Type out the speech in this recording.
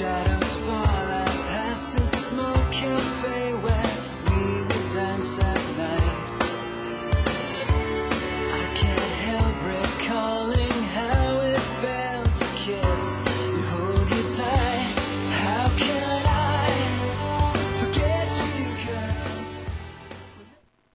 shadows fall out past the smoke cafe where we would dance at night. I can't help recalling how it felt to kiss you.